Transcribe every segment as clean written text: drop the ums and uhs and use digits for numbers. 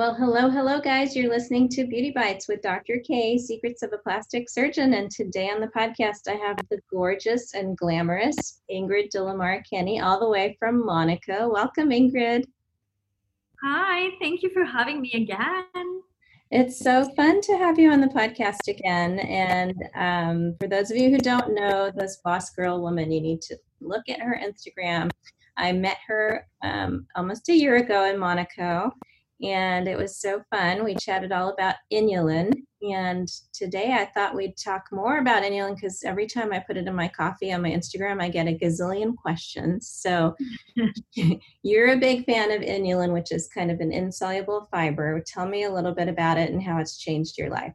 Well, hello, guys. You're listening to Beauty Bites with Dr. K, Secrets of a Plastic Surgeon. And today on the podcast, I have the gorgeous and glamorous Ingrid De La Mare Kenny, all the way from Monaco. Welcome, Ingrid. Hi, thank you for having me again. It's so fun to have you on the podcast again. And for those of you who don't know this Boss Girl woman, you need to look at her Instagram. I met her almost a year ago in Monaco, and it was so fun. We chatted all about inulin, and today I thought we'd talk more about inulin because every time I put it in my coffee on my Instagram, I get a gazillion questions. So you're a big fan of inulin, which is kind of an insoluble fiber. Tell me a little bit about it and how it's changed your life.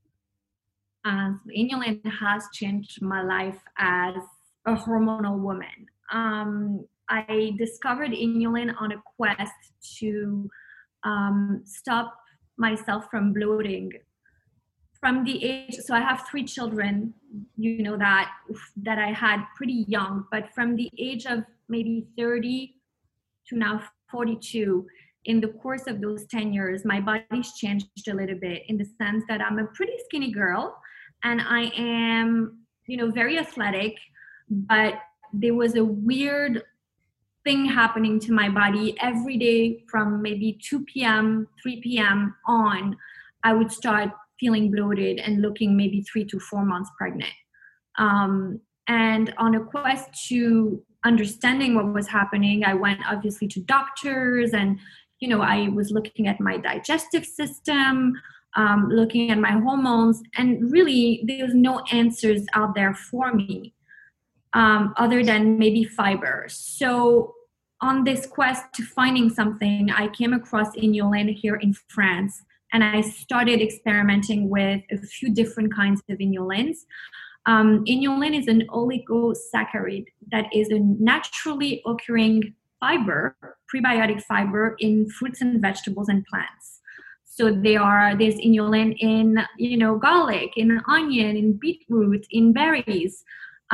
Inulin has changed my life as a hormonal woman. I discovered inulin on a quest to stop myself from bloating. From the age, so I have 3 children, you know, that I had pretty young, but from the age of maybe 30 to now 42, in the course of those 10 years, my body's changed a little bit in the sense that I'm a pretty skinny girl and I am, you know, very athletic, but there was a weird thing happening to my body every day from maybe 2 p.m., 3 p.m. on. I would start feeling bloated and looking maybe 3 to 4 months pregnant. And on a quest to understanding what was happening, I went obviously to doctors and, you know, I was looking at my digestive system, looking at my hormones, and really there's no answers out there for me other than maybe fiber. So on this quest to finding something, I came across inulin here in France, and I started experimenting with a few different kinds of inulins. Inulin is an oligosaccharide that is a naturally occurring fiber, prebiotic fiber in fruits and vegetables and plants. So there's inulin in, you know, garlic, in onion, in beetroot, in berries.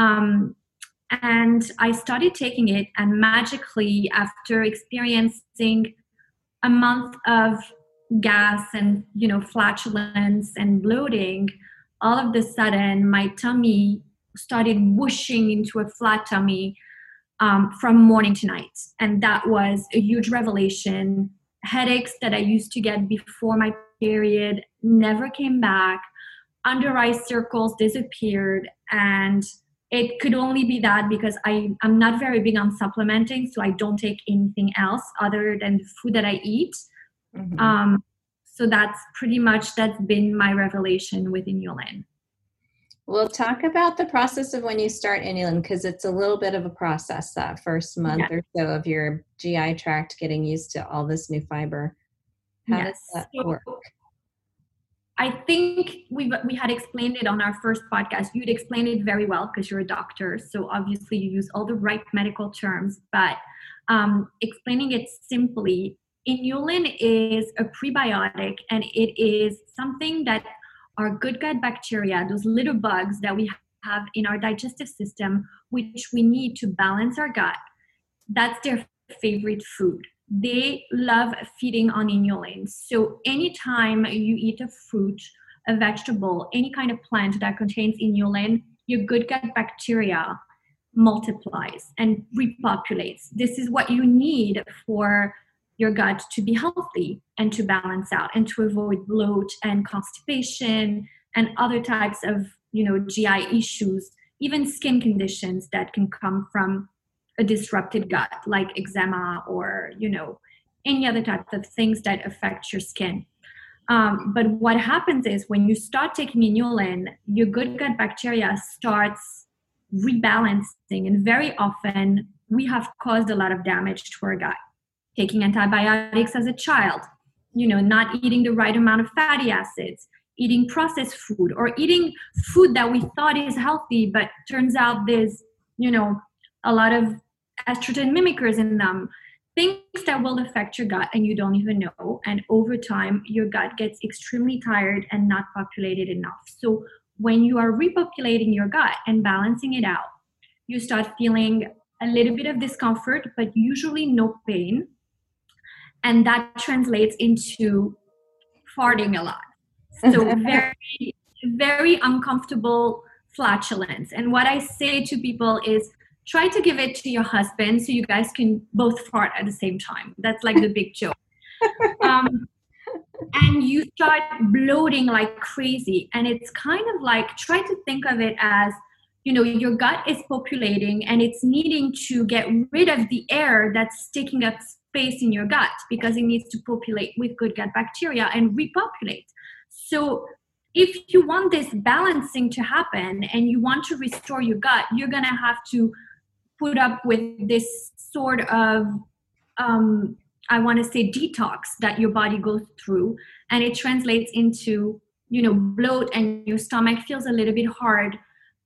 And I started taking it, and magically, after experiencing a month of gas and, you know, flatulence and bloating, all of a sudden my tummy started whooshing into a flat tummy from morning to night. And that was a huge revelation. Headaches that I used to get before my period never came back. Under eye circles disappeared. And it could only be that because I'm not very big on supplementing, so I don't take anything else other than the food that I eat. Mm-hmm. So that's been my revelation with inulin. Well, talk about the process of when you start inulin, because it's a little bit of a process, that first month or so of your GI tract getting used to all this new fiber. How does that work? I think we had explained it on our first podcast. You'd explained it very well because you're a doctor. So obviously you use all the right medical terms, but explaining it simply, inulin is a prebiotic, and it is something that our good gut bacteria, those little bugs that we have in our digestive system, which we need to balance our gut, that's their favorite food. They love feeding on inulin. So anytime you eat a fruit, a vegetable, any kind of plant that contains inulin, your good gut bacteria multiplies and repopulates. This is what you need for your gut to be healthy and to balance out and to avoid bloat and constipation and other types of, you know, GI issues, even skin conditions that can come from a disrupted gut, like eczema or, you know, any other types of things that affect your skin. But what happens is when you start taking inulin, your good gut bacteria starts rebalancing, and very often we have caused a lot of damage to our gut. Taking antibiotics as a child, you know, not eating the right amount of fatty acids, eating processed food, or eating food that we thought is healthy, but turns out there's, you know, a lot of estrogen mimickers in them, things that will affect your gut and you don't even know. And over time, your gut gets extremely tired and not populated enough. So when you are repopulating your gut and balancing it out, you start feeling a little bit of discomfort, but usually no pain. And that translates into farting a lot. So very, very uncomfortable flatulence. And what I say to people is try to give it to your husband so you guys can both fart at the same time. That's like the big joke. And you start bloating like crazy. And it's kind of like, try to think of it as, your gut is populating and it's needing to get rid of the air that's taking up space in your gut because it needs to populate with good gut bacteria and repopulate. So if you want this balancing to happen and you want to restore your gut, you're going to have to put up with this sort of, I want to say detox that your body goes through, and it translates into, bloat, and your stomach feels a little bit hard,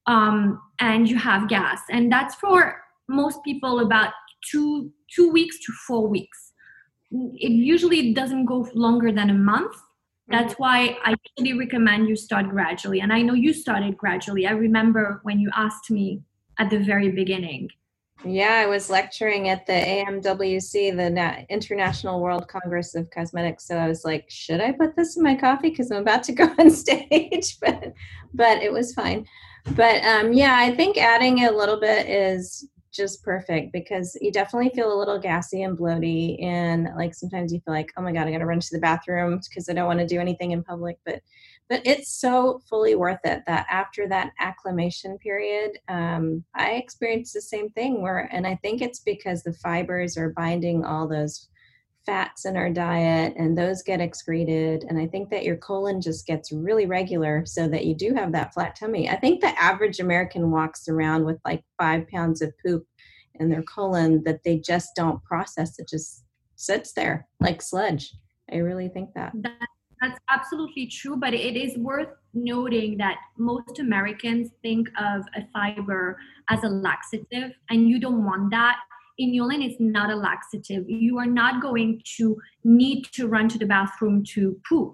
and you have gas. And that's for most people about 2 weeks to 4 weeks. It usually doesn't go longer than a month. That's why I usually recommend you start gradually. And I know you started gradually. I remember when you asked me at the very beginning. Yeah, I was lecturing at the AMWC, the International World Congress of Cosmetics. So I was like, should I put this in my coffee? Because I'm about to go on stage. But it was fine. But yeah, I think adding a little bit is just perfect because you definitely feel a little gassy and bloaty. And like sometimes you feel like, oh my God, I got to run to the bathroom because I don't want to do anything in public. But it's so fully worth it that after that acclimation period, I experienced the same thing and I think it's because the fibers are binding all those fats in our diet and those get excreted. And I think that your colon just gets really regular so that you do have that flat tummy. I think the average American walks around with like 5 pounds of poop in their colon that they just don't process. It just sits there like sludge. I really think that. That's absolutely true, but it is worth noting that most Americans think of a fiber as a laxative, and you don't want that. Inulin is not a laxative. You are not going to need to run to the bathroom to poop.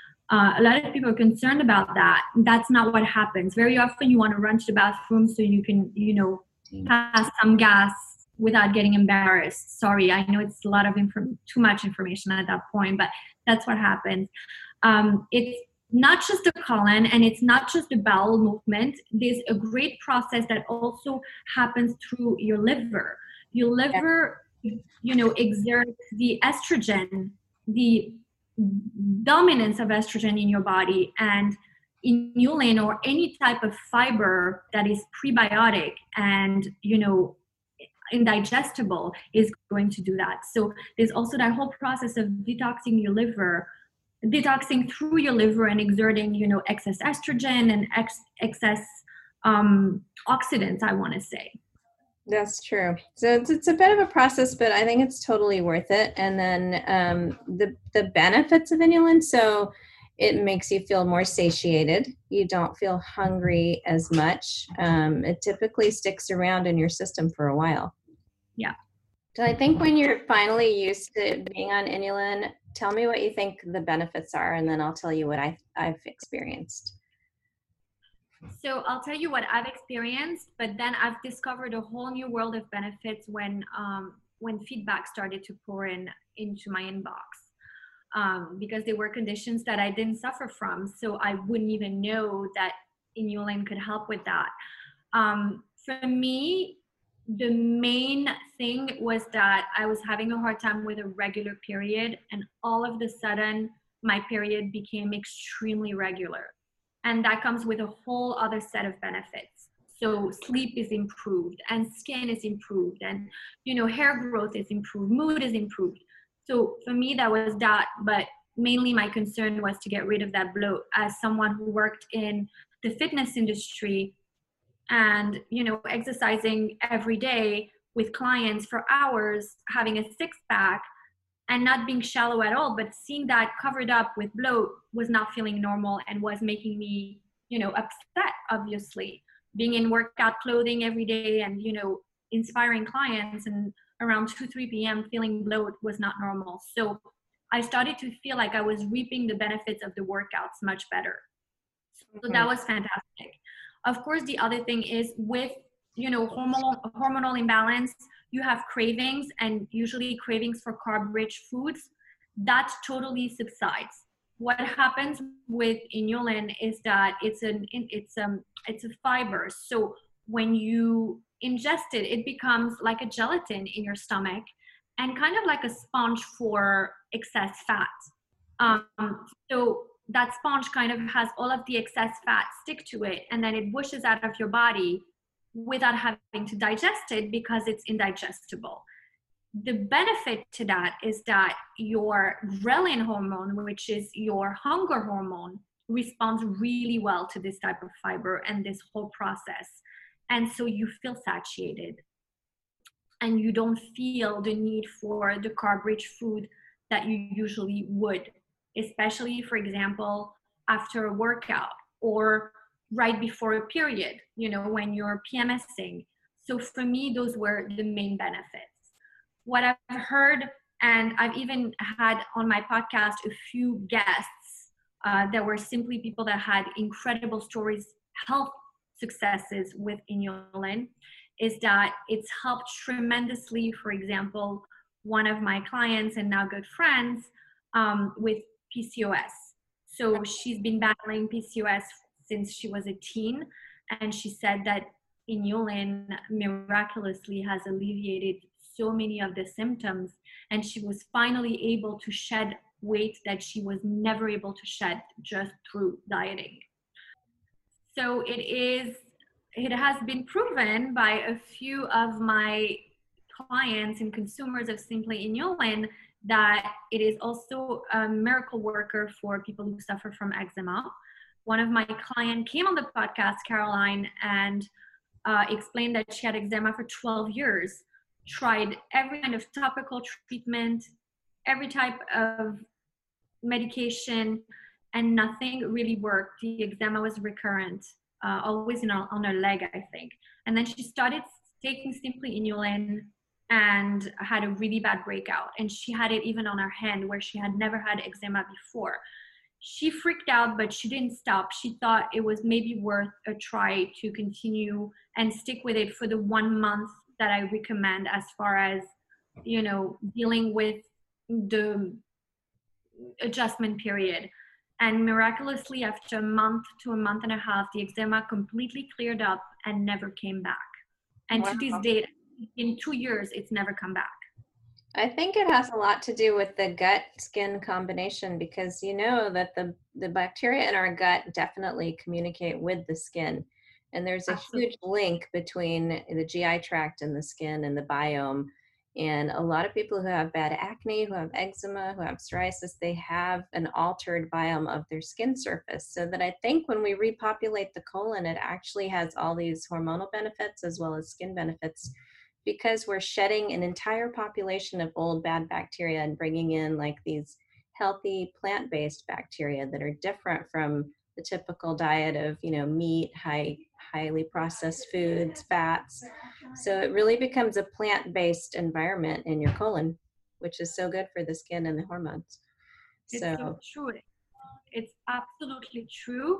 A lot of people are concerned about that. That's not what happens. Very often you want to run to the bathroom so you can, pass some gas without getting embarrassed. Sorry, I know it's a lot of too much information at that point, but that's what happens. It's not just the colon and it's not just the bowel movement. There's a great process that also happens through your liver. Your liver, exerts the estrogen, the dominance of estrogen in your body, and inulin or any type of fiber that is prebiotic and, indigestible is going to do that. So there's also that whole process of detoxing your liver, detoxing through your liver and exerting, excess estrogen and excess oxidants, I want to say. That's true. So it's a bit of a process, but I think it's totally worth it. And then the benefits of inulin. So it makes you feel more satiated. You don't feel hungry as much. It typically sticks around in your system for a while. Yeah. So I think when you're finally used to being on inulin, tell me what you think the benefits are, and then I'll tell you what I've experienced. So I'll tell you what I've experienced, but then I've discovered a whole new world of benefits when feedback started to pour into my inbox, because there were conditions that I didn't suffer from, so I wouldn't even know that inulin could help with that. For me, the main thing was that I was having a hard time with a regular period, and all of a sudden my period became extremely regular. And that comes with a whole other set of benefits. So sleep is improved and skin is improved and, hair growth is improved, mood is improved. So for me, that was that. But mainly my concern was to get rid of that bloat. As someone who worked in the fitness industry and, exercising every day with clients for hours, having a six-pack, and not being shallow at all, but seeing that covered up with bloat was not feeling normal and was making me, upset, obviously. Being in workout clothing every day and, inspiring clients and around 2-3 p.m. feeling bloat was not normal. So I started to feel like I was reaping the benefits of the workouts much better. So that was fantastic. Of course, the other thing is with, hormonal imbalance, you have cravings, and usually cravings for carb-rich foods, that totally subsides. what happens with inulin is that it's a fiber. So when you ingest it, it becomes like a gelatin in your stomach and kind of like a sponge for excess fat. Um, so that sponge kind of has all of the excess fat stick to it, and then it whooshes out of your body without having to digest it because it's indigestible. The benefit to that is that your ghrelin hormone, which is your hunger hormone, responds really well to this type of fiber and this whole process. And so you feel satiated and you don't feel the need for the carb-rich food that you usually would, especially, for example, after a workout or right before a period, when you're PMSing. So for me, those were the main benefits. What I've heard, and I've even had on my podcast a few guests that were simply people that had incredible stories, health successes with inulin, is that it's helped tremendously. For example, one of my clients and now good friends with PCOS. So she's been battling PCOS since she was a teen, and she said that inulin miraculously has alleviated so many of the symptoms, and she was finally able to shed weight that she was never able to shed just through dieting. So it has been proven by a few of my clients and consumers of Simply Inulin that it is also a miracle worker for people who suffer from eczema. One of my clients came on the podcast, Caroline, and explained that she had eczema for 12 years, tried every kind of topical treatment, every type of medication, and nothing really worked. The eczema was recurrent, always on her leg, I think. And then she started taking Simply Inulin and had a really bad breakout. And she had it even on her hand where she had never had eczema before. She freaked out, but she didn't stop. She thought it was maybe worth a try to continue and stick with it for the 1 month that I recommend, as far as, dealing with the adjustment period. And miraculously, after a month to a month and a half, the eczema completely cleared up and never came back. And Wow. to this date, in 2 years, it's never come back. I think it has a lot to do with the gut-skin combination, because that the bacteria in our gut definitely communicate with the skin. And there's a huge link between the GI tract and the skin and the biome. And a lot of people who have bad acne, who have eczema, who have psoriasis, they have an altered biome of their skin surface. So that I think when we repopulate the colon, it actually has all these hormonal benefits as well as skin benefits, because we're shedding an entire population of old bad bacteria and bringing in like these healthy plant-based bacteria that are different from the typical diet of, meat, highly processed foods, fats. So it really becomes a plant-based environment in your colon, which is so good for the skin and the hormones. It's so true. It's absolutely true.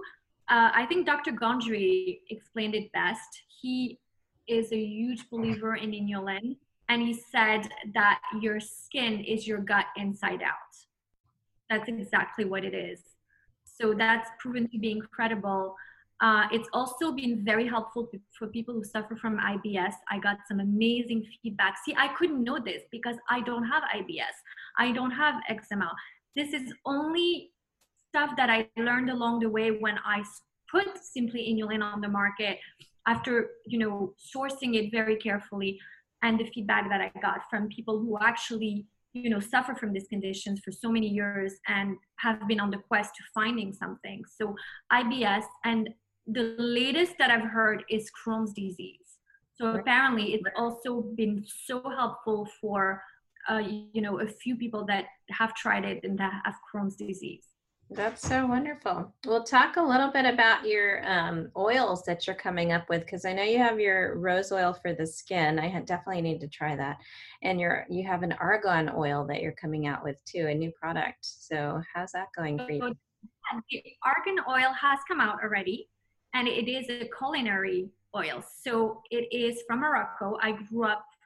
I think Dr. Gondry explained it best. He is a huge believer in inulin, and he said that your skin is your gut inside out. That's exactly what it is. So that's proven to be incredible. It's also been very helpful for people who suffer from IBS. I got some amazing feedback. See, I couldn't know this because I don't have IBS. I don't have eczema. This is only stuff that I learned along the way when I put Simply Inulin on the market, after sourcing it very carefully, and the feedback that I got from people who actually suffer from these conditions for so many years and have been on the quest to finding something. So IBS, and the latest that I've heard is Crohn's disease. So apparently it's also been so helpful for a few people that have tried it and that have Crohn's disease. That's so wonderful. We'll talk a little bit about your oils that you're coming up with, because I know you have your rose oil for the skin. I definitely need to try that. And you have an argan oil that you're coming out with too, a new product. So how's that going for you? The argan oil has come out already, and it is a culinary oil. So it is from Morocco. I grew up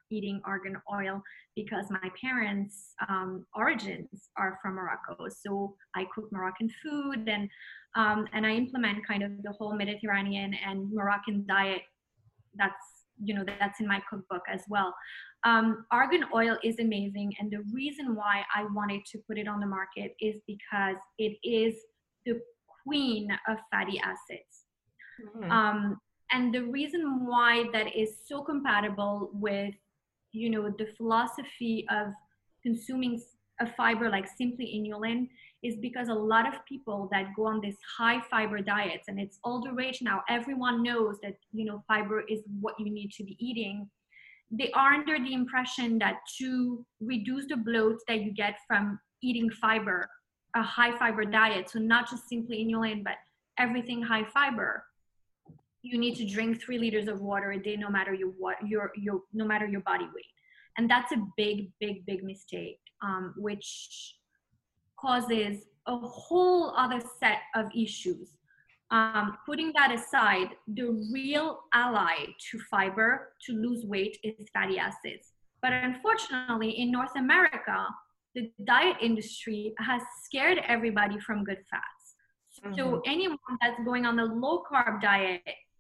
eating argan oil because my parents' origins are from Morocco. So I cook Moroccan food, and I implement kind of the whole Mediterranean and Moroccan diet. That's in my cookbook as well. Argan oil is amazing, and the reason why I wanted to put it on the market is because it is the queen of fatty acids. Mm. And the reason why that is so compatible with, the philosophy of consuming a fiber like simply inulin is because a lot of people that go on this high fiber diets, and it's all the rage now, everyone knows that, fiber is what you need to be eating. They are under the impression that to reduce the bloat that you get from eating fiber, a high fiber diet, so not just simply inulin, but everything high fiber, you need to drink 3 liters of water a day, no matter no matter your body weight. And that's a big, big, big mistake, which causes a whole other set of issues. Putting that aside, the real ally to fiber to lose weight is fatty acids. But unfortunately, in North America, the diet industry has scared everybody from good fats. So anyone that's going on a low carb diet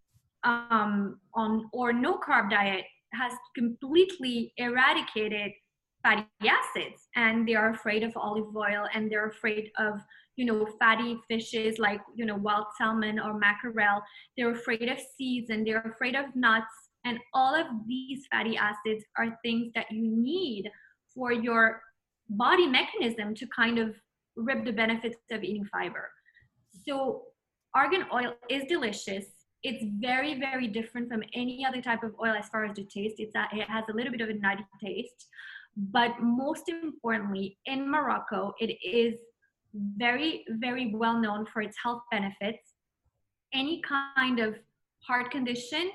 or no carb diet has completely eradicated fatty acids, and they are afraid of olive oil, and they're afraid of fatty fishes like wild salmon or mackerel. They're afraid of seeds, and they're afraid of nuts, and all of these fatty acids are things that you need for your body mechanism to kind of reap the benefits of eating fiber. So argan oil is delicious. It's very, very different from any other type of oil as far as the taste. It has a little bit of a nutty taste. But most importantly, in Morocco, it is very, very well known for its health benefits. Any kind of heart condition,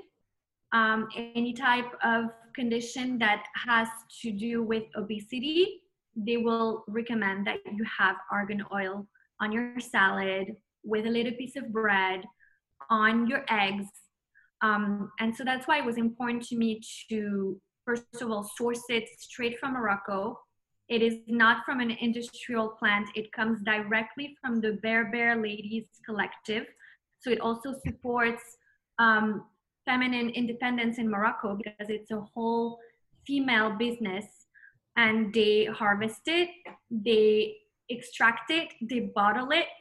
any type of condition that has to do with obesity, they will recommend that you have argan oil on your salad with a little piece of bread, on your eggs. And so that's why it was important to me to, first of all, source it straight from Morocco. It is not from an industrial plant. It comes directly from the Berber Ladies Collective. So it also supports feminine independence in Morocco because it's a whole female business. And they harvest it, they extract it, they bottle it.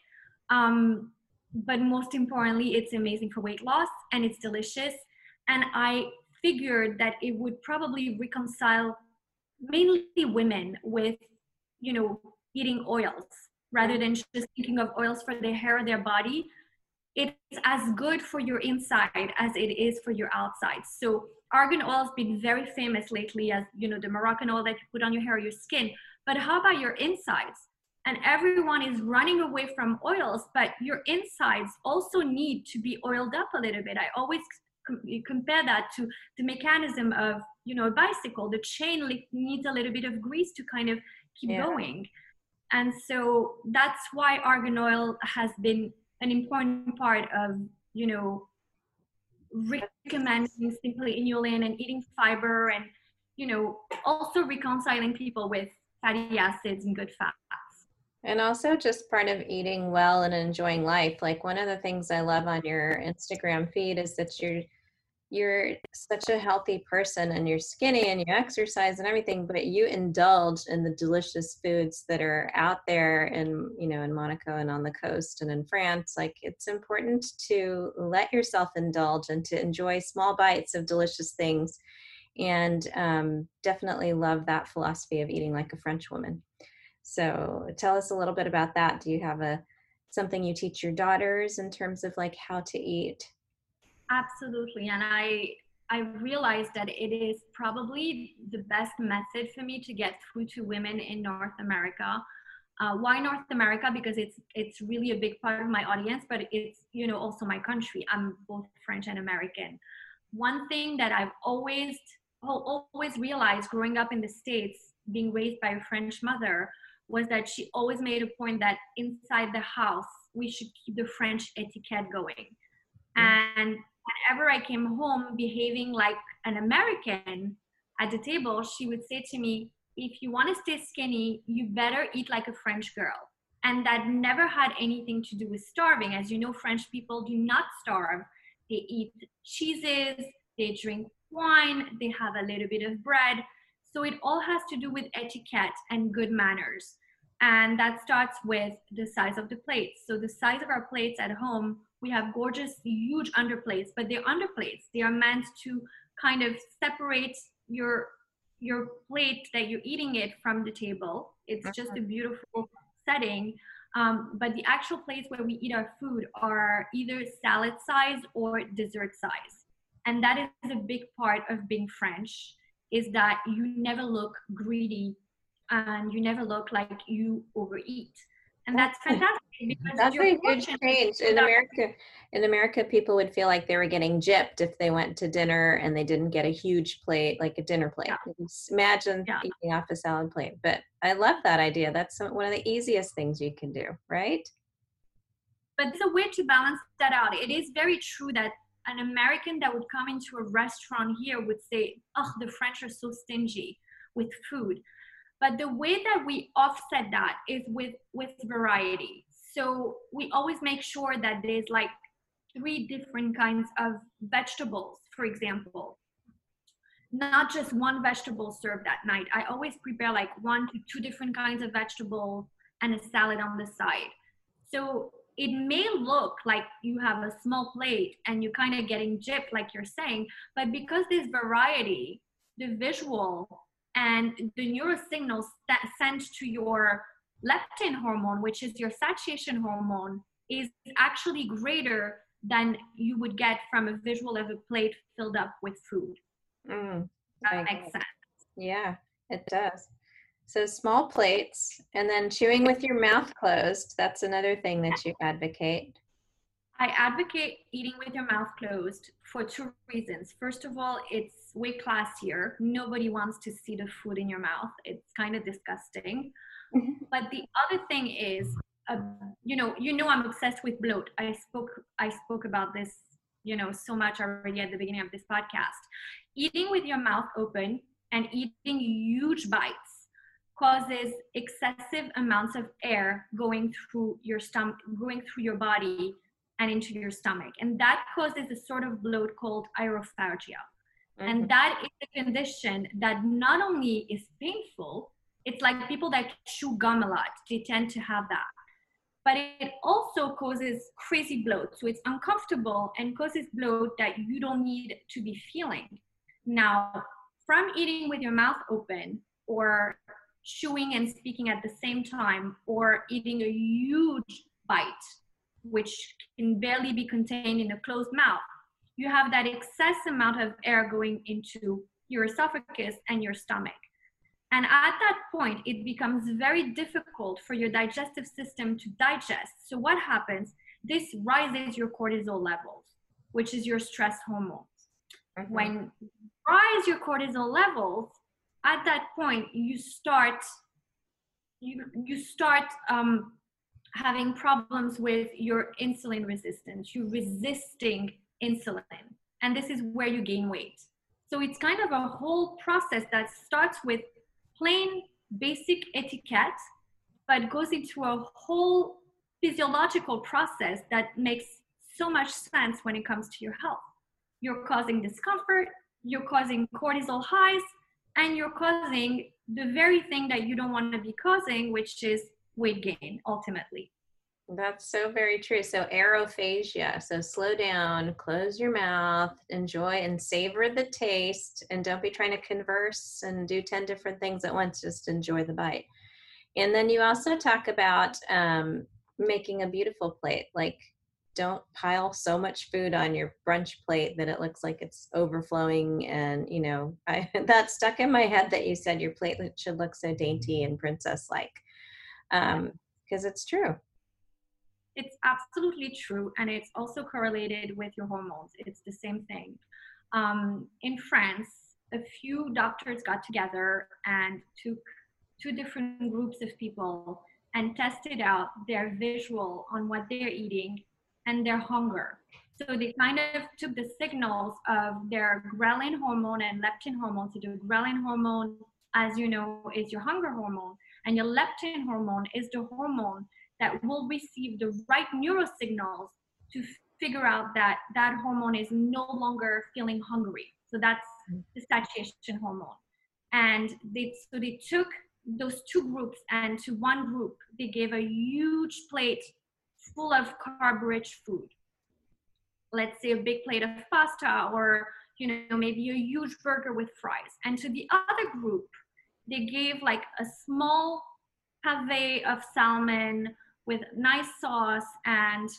But most importantly, it's amazing for weight loss, and it's delicious. And I figured that it would probably reconcile mainly women with, eating oils rather than just thinking of oils for their hair or their body. It's as good for your inside as it is for your outside. So argan oil has been very famous lately as, the Moroccan oil that you put on your hair or your skin. But how about your insides? And everyone is running away from oils, but your insides also need to be oiled up a little bit. I always compare that to the mechanism of, a bicycle. The chain needs a little bit of grease to kind of keep going. And so that's why argan oil has been an important part of, recommending simply inulin and eating fiber, and, also reconciling people with fatty acids and good fats. And also just part of eating well and enjoying life. Like one of the things I love on your Instagram feed is that you're such a healthy person, and you're skinny and you exercise and everything, but you indulge in the delicious foods that are out there in, in Monaco and on the coast and in France. Like it's important to let yourself indulge and to enjoy small bites of delicious things. And definitely love that philosophy of eating like a French woman. So tell us a little bit about that. Do you have something you teach your daughters in terms of like how to eat? Absolutely. And I realized that it is probably the best method for me to get through to women in North America. Why North America? Because it's really a big part of my audience, but it's, also my country. I'm both French and American. One thing that I've always realized growing up in the States, being raised by a French mother, was that she always made a point that inside the house, we should keep the French etiquette going. And whenever I came home behaving like an American, at the table, she would say to me, if you want to stay skinny, you better eat like a French girl. And that never had anything to do with starving. As you know, French people do not starve. They eat cheeses, they drink wine, they have a little bit of bread. So it all has to do with etiquette and good manners. And that starts with the size of the plates. So the size of our plates at home, we have gorgeous, huge underplates, but they're underplates. They are meant to kind of separate your plate that you're eating it from the table. It's just a beautiful setting. But the actual plates where we eat our food are either salad size or dessert size. And that is a big part of being French, is that you never look greedy and you never look like you overeat. And that's fantastic because That's you're a huge change. In America, people would feel like they were getting gypped if they went to dinner and they didn't get a huge plate, like a dinner plate. Yeah. Imagine Yeah. eating off a salad plate. But I love that idea. That's one of the easiest things you can do, right? But there's a way to balance that out. It is very true that an American that would come into a restaurant here would say, oh, the French are so stingy with food. But the way that we offset that is with variety. So we always make sure that there's like 3 different kinds of vegetables, for example. Not just one vegetable served that night. I always prepare like 1 to 2 different kinds of vegetables and a salad on the side. So it may look like you have a small plate and you're kind of getting gypped, like you're saying, but because there's variety, the visual and the neurosignals that sent to your leptin hormone, which is your satiation hormone, is actually greater than you would get from a visual of a plate filled up with food. That makes sense. Yeah, it does. So small plates, and then chewing with your mouth closed. That's another thing that you advocate. I advocate eating with your mouth closed for 2 reasons. First of all, it's way classier. Nobody wants to see the food in your mouth. It's kind of disgusting. But the other thing is, you know, I'm obsessed with bloat. I spoke about this, so much already at the beginning of this podcast. Eating with your mouth open and eating huge bites causes excessive amounts of air going through your stomach, going through your body and into your stomach. And that causes a sort of bloat called aerophagia. And that is a condition that not only is painful, it's like people that chew gum a lot, they tend to have that. But it also causes crazy bloat. So it's uncomfortable and causes bloat that you don't need to be feeling. Now, from eating with your mouth open or chewing and speaking at the same time, or eating a huge bite, which can barely be contained in a closed mouth, you have that excess amount of air going into your esophagus and your stomach. And at that point, it becomes very difficult for your digestive system to digest. So what happens? This rises your cortisol levels, which is your stress hormones. When you rise your cortisol levels, at that point, you start having problems with your insulin resistance. You're resisting insulin, and this is where you gain weight. So it's kind of a whole process that starts with plain basic etiquette, but goes into a whole physiological process that makes so much sense when it comes to your health. You're causing discomfort, you're causing cortisol highs, and you're causing the very thing that you don't want to be causing, which is weight gain, ultimately. That's so very true. So aerophagia. So slow down, close your mouth, enjoy and savor the taste, and don't be trying to converse and do 10 different things at once. Just enjoy the bite. And then you also talk about making a beautiful plate. Like, don't pile so much food on your brunch plate that it looks like it's overflowing. And, that stuck in my head that you said your plate should look so dainty and princess-like, because it's true. It's absolutely true. And it's also correlated with your hormones. It's the same thing. In France, a few doctors got together and took 2 different groups of people and tested out their visual on what they're eating and their hunger. So they kind of took the signals of their ghrelin hormone and leptin hormone. So the ghrelin hormone, as you know, is your hunger hormone, and your leptin hormone is the hormone that will receive the right neurosignals to figure out that that hormone is no longer feeling hungry. So that's the satiation hormone. And they took those two groups, and to one group they gave a huge plate full of carb-rich food. Let's say a big plate of pasta, or maybe a huge burger with fries. And to the other group, they gave like a small pave of salmon with nice sauce and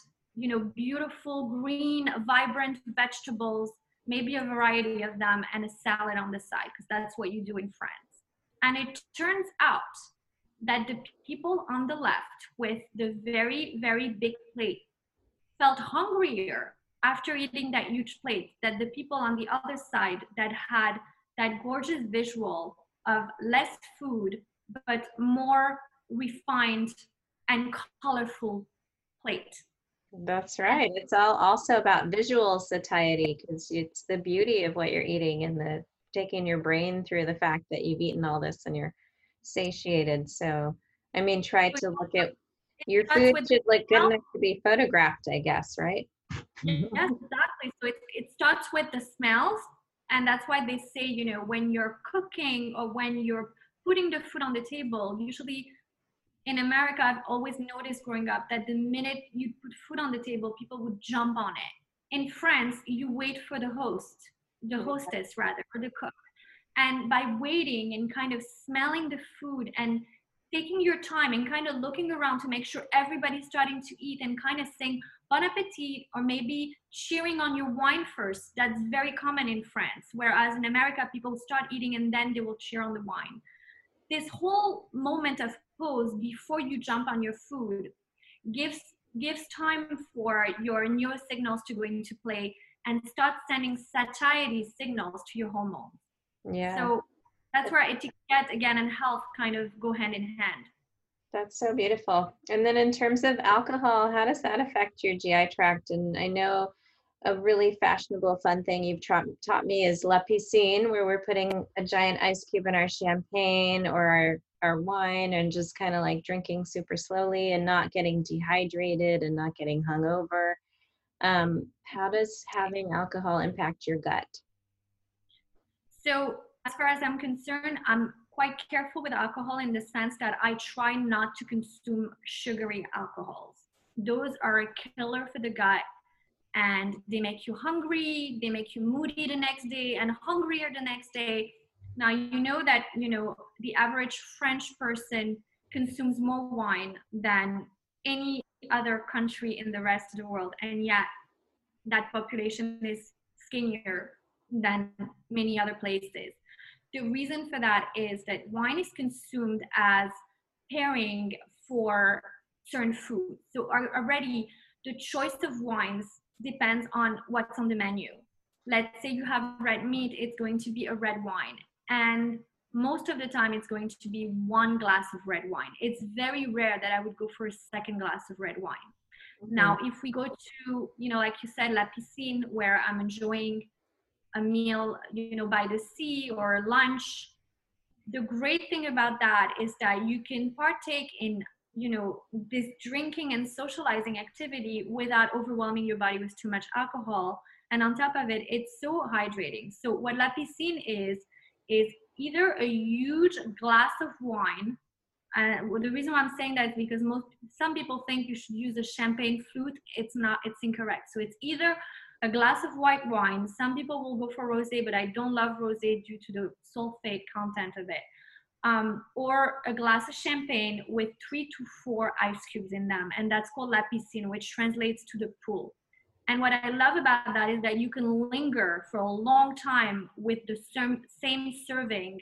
beautiful green vibrant vegetables, maybe a variety of them, and a salad on the side, because that's what you do in France. And it turns out that the people on the left with the very, very big plate felt hungrier after eating that huge plate than the people on the other side that had that gorgeous visual of less food but more refined and colorful plate. That's right. It's all also about visual satiety, because it's the beauty of what you're eating and the taking your brain through the fact that you've eaten all this and you're satiated. So, I mean, try to look at your food should look good enough to be photographed, I guess, right? Yes, exactly. So it starts with the smells, and that's why they say, when you're cooking or when you're putting the food on the table, usually in America, I've always noticed growing up that the minute you put food on the table, people would jump on it. In France, you wait for the hostess rather, or the cook. And by waiting and kind of smelling the food and taking your time and kind of looking around to make sure everybody's starting to eat and kind of saying bon appetit, or maybe cheering on your wine first. That's very common in France, whereas in America, people start eating and then they will cheer on the wine. This whole moment of pause before you jump on your food gives time for your neurosignals to go into play and start sending satiety signals to your hormones. Yeah. So that's where etiquette again and health kind of go hand in hand. That's so beautiful. And then in terms of alcohol, how does that affect your GI tract? And I know a really fashionable, fun thing you've taught me is La Piscine, where we're putting a giant ice cube in our champagne or our wine and just kind of like drinking super slowly and not getting dehydrated and not getting hungover. How does having alcohol impact your gut? So as far as I'm concerned, I'm quite careful with alcohol in the sense that I try not to consume sugary alcohols. Those are a killer for the gut, and they make you hungry, they make you moody the next day and hungrier the next day. Now, that, the average French person consumes more wine than any other country in the rest of the world, and yet that population is skinnier than many other places. The reason for that is that wine is consumed as pairing for certain foods. So already the choice of wines depends on what's on the menu. Let's say you have red meat, it's going to be a red wine. And most of the time it's going to be one glass of red wine. It's very rare that I would go for a second glass of red wine. Mm-hmm. Now, if we go to, like you said, La Piscine, where I'm enjoying a meal, by the sea or lunch, the great thing about that is that you can partake in, this drinking and socializing activity without overwhelming your body with too much alcohol. And on top of it, it's so hydrating. So what La Piscine is either a huge glass of wine. The reason why I'm saying that is because some people think you should use a champagne flute. It's not, it's incorrect. So it's either a glass of white wine. Some people will go for rosé, but I don't love rosé due to the sulfate content of it. Or a glass of champagne with 3 to 4 ice cubes in them. And that's called La Piscine, which translates to the pool. And what I love about that is that you can linger for a long time with the same serving.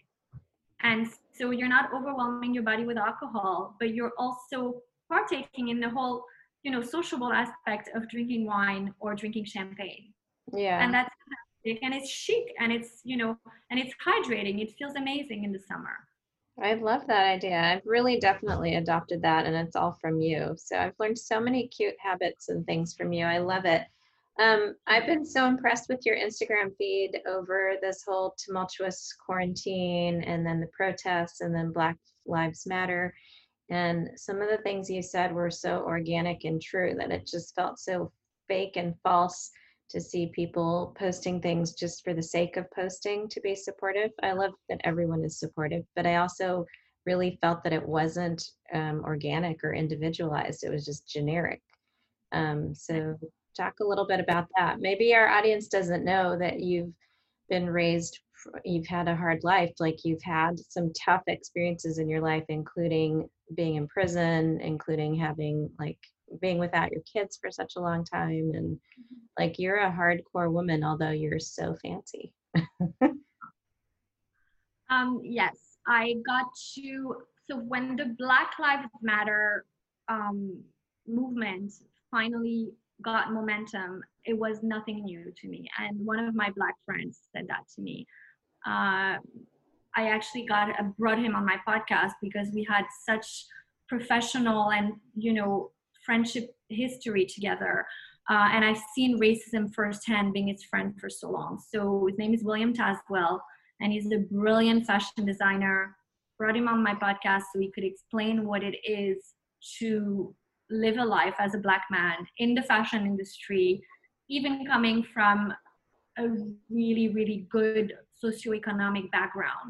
And so you're not overwhelming your body with alcohol, but you're also partaking in the whole, sociable aspect of drinking wine or drinking champagne. Yeah. And that's fantastic. And it's chic, and it's, and it's hydrating. It feels amazing in the summer. I love that idea. I've really definitely adopted that, and it's all from you. So I've learned so many cute habits and things from you. I love it. I've been so impressed with your Instagram feed over this whole tumultuous quarantine and then the protests and then Black Lives Matter. And some of the things you said were so organic and true that it just felt so fake and false to see people posting things just for the sake of posting to be supportive. I love that everyone is supportive, but I also really felt that it wasn't organic or individualized. It was just generic. So talk a little bit about that. Maybe our audience doesn't know that you've been raised, you've had a hard life, like you've had some tough experiences in your life, including being in prison, including having like being without your kids for such a long time. And like you're a hardcore woman, although you're so fancy. Yes, I got to, so when the Black Lives Matter movement finally got momentum, it was nothing new to me. And one of my Black friends said that to me. I actually brought him on my podcast because we had such professional and, friendship history together. And I've seen racism firsthand being his friend for so long. So his name is William Tazewell, and he's a brilliant fashion designer. Brought him on my podcast so he could explain what it is to live a life as a Black man in the fashion industry, even coming from a really, really good socioeconomic background.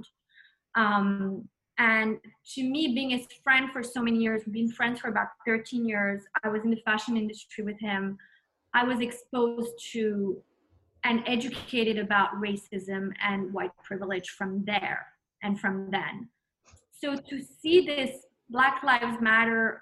And to me, being his friend for so many years, we've been friends for about 13 years. I was in the fashion industry with him. I was exposed to and educated about racism and white privilege from there and from then. So to see this Black Lives Matter,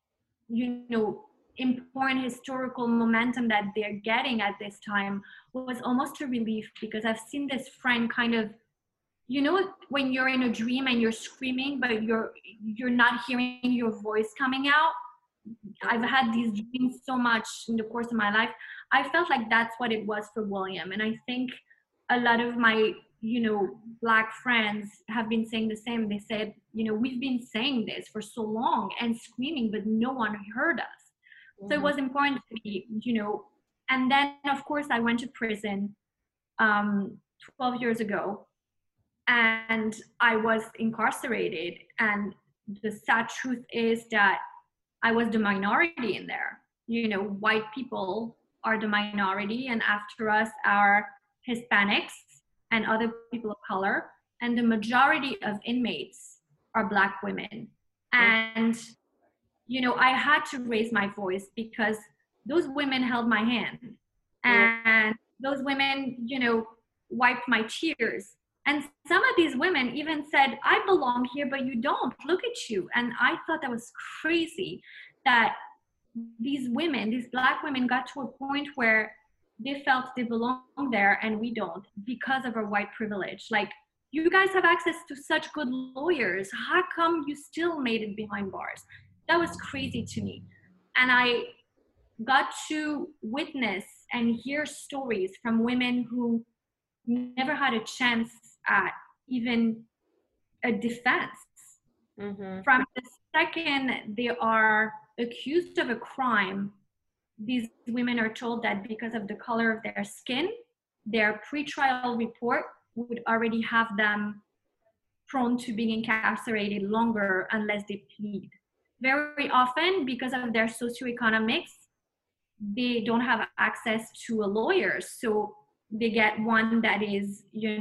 important historical momentum that they're getting at this time was almost a relief, because I've seen this friend kind of, when you're in a dream and you're screaming, but you're not hearing your voice coming out. I've had these dreams so much in the course of my life. I felt like that's what it was for William. And I think a lot of my, Black friends have been saying the same. They said, we've been saying this for so long and screaming, but no one heard us. Mm-hmm. So it was important to me, and then of course I went to prison 12 years ago, and I was incarcerated. And the sad truth is that I was the minority in there. White people are the minority, and after us are Hispanics and other people of color. And the majority of inmates are Black women. And, I had to raise my voice because those women held my hand. And those women, wiped my tears. And some of these women even said, I belong here, but you don't. Look at you. And I thought that was crazy that these women, these Black women, got to a point where they felt they belong there and we don't, because of our white privilege. Like, you guys have access to such good lawyers. How come you still made it behind bars? That was crazy to me. And I got to witness and hear stories from women who never had a chance at even a defense. Mm-hmm. From the second they are accused of a crime, these women are told that because of the color of their skin, their pretrial report would already have them prone to being incarcerated longer unless they plead. Very often, because of their socioeconomics, they don't have access to a lawyer. So they get one that is,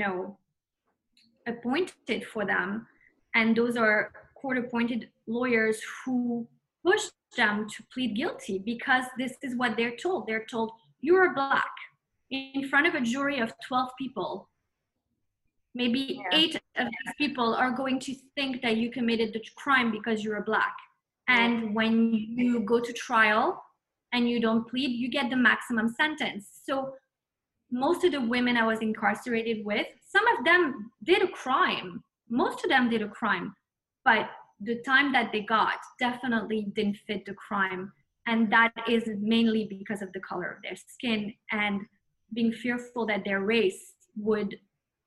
appointed for them. And those are court-appointed lawyers who push them to plead guilty because this is what they're told. They're told, you're Black. In front of a jury of 12 people, maybe 8 of these people are going to think that you committed the crime because you're Black. And when you go to trial and you don't plead, you get the maximum sentence. So most of the women I was incarcerated with, some of them did a crime. Most of them did a crime. But the time that they got definitely didn't fit the crime. And that is mainly because of the color of their skin and being fearful that their race would,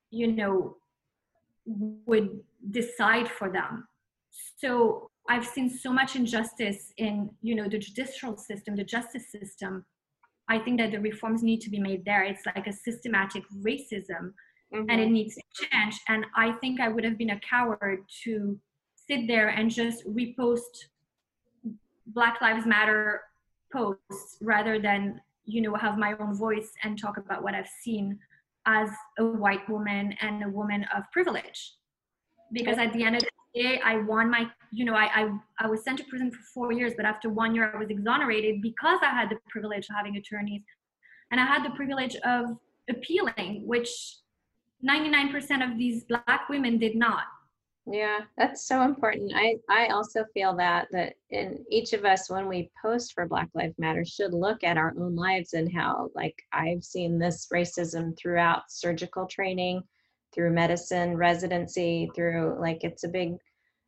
would decide for them. So I've seen so much injustice in, the judicial system, the justice system, I think that the reforms need to be made there. It's like a systematic racism, and it Mm-hmm. needs to change. And I think I would have been a coward to sit there and just repost Black Lives Matter posts rather than, have my own voice and talk about what I've seen as a white woman and a woman of privilege. Because at the end of the day, I won my, I was sent to prison for 4 years, but after 1 year I was exonerated because I had the privilege of having attorneys, and I had the privilege of appealing, which 99% of these Black women did not. Yeah, that's so important. I also feel that in each of us, when we post for Black Lives Matter, should look at our own lives and how, like, I've seen this racism throughout surgical training, through medicine residency, through, like, it's a big,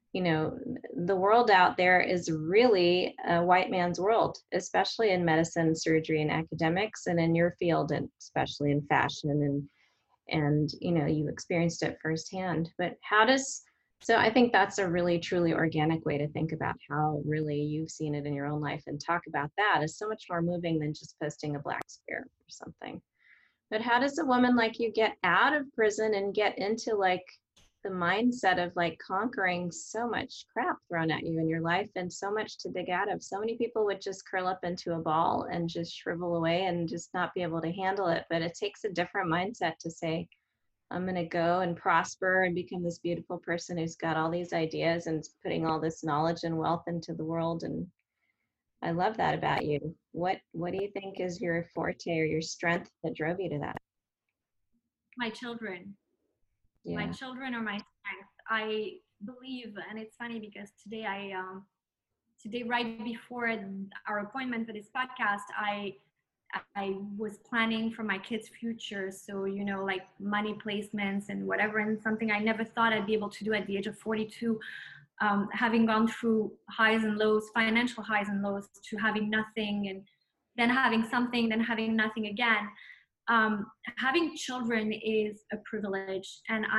the world out there is really a white man's world, especially in medicine, surgery, and academics, and in your field, and especially in fashion, and you experienced it firsthand. But so I think that's a really truly organic way to think about how really you've seen it in your own life, and talk about that is so much more moving than just posting a black square or something. But how does a woman like you get out of prison and get into, like, the mindset of, like, conquering so much crap thrown at you in your life and so much to dig out of? So many people would just curl up into a ball and just shrivel away and just not be able to handle it. But it takes a different mindset to say, I'm going to go and prosper and become this beautiful person who's got all these ideas and putting all this knowledge and wealth into the world. And I love that about you. What do you think is your forte or your strength that drove you to that? My children. Yeah. My children are my strength. I believe, and it's funny because today today right before our appointment for this podcast, I was planning for my kids' future. So, like money placements and whatever, and something I never thought I'd be able to do at the age of 42, having gone through highs and lows, financial highs and lows, to having nothing and then having something, then having nothing again. Having children is a privilege, and